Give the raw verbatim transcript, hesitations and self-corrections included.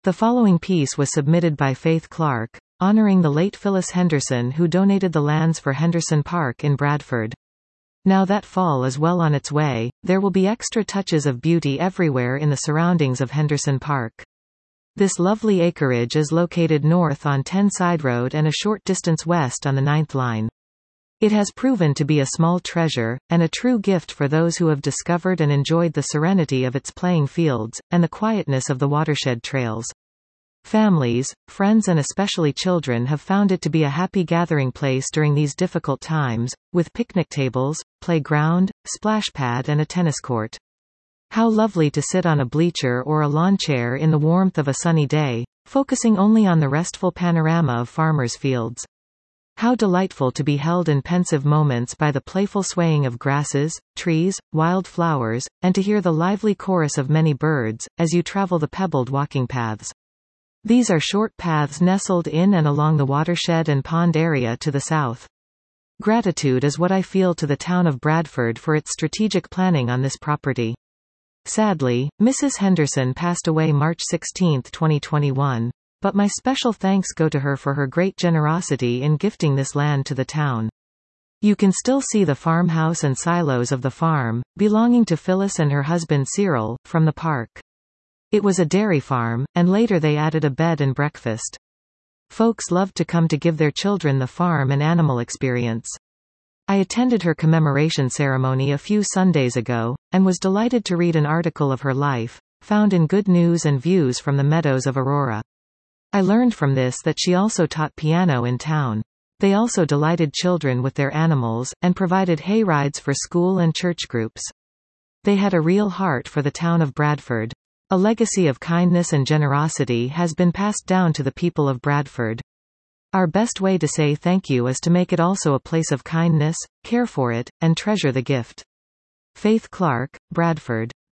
The following piece was submitted by Faith Clark, honoring the late Phyllis Henderson, who donated the lands for Henderson Park in Bradford. Now that fall is well on its way, there will be extra touches of beauty everywhere in the surroundings of Henderson Park. This lovely acreage is located north on Tenside Road and a short distance west on the Ninth Line. It has proven to be a small treasure, and a true gift for those who have discovered and enjoyed the serenity of its playing fields, and the quietness of the watershed trails. Families, friends and especially children have found it to be a happy gathering place during these difficult times, with picnic tables, playground, splash pad and a tennis court. How lovely to sit on a bleacher or a lawn chair in the warmth of a sunny day, focusing only on the restful panorama of farmers' fields. How delightful to be held in pensive moments by the playful swaying of grasses, trees, wild flowers, and to hear the lively chorus of many birds, as you travel the pebbled walking paths. These are short paths nestled in and along the watershed and pond area to the south. Gratitude is what I feel to the town of Bradford for its strategic planning on this property. Sadly, Missus Henderson passed away March sixteenth twenty twenty-one. But my special thanks go to her for her great generosity in gifting this land to the town. You can still see the farmhouse and silos of the farm, belonging to Phyllis and her husband Cyril, from the park. It was a dairy farm, and later they added a bed and breakfast. Folks loved to come to give their children the farm and animal experience. I attended her commemoration ceremony a few Sundays ago, and was delighted to read an article of her life, found in Good News and Views from the Meadows of Aurora. I learned from this that she also taught piano in town. They also delighted children with their animals, and provided hay rides for school and church groups. They had a real heart for the town of Bradford. A legacy of kindness and generosity has been passed down to the people of Bradford. Our best way to say thank you is to make it also a place of kindness, care for it, and treasure the gift. Faith Clark, Bradford.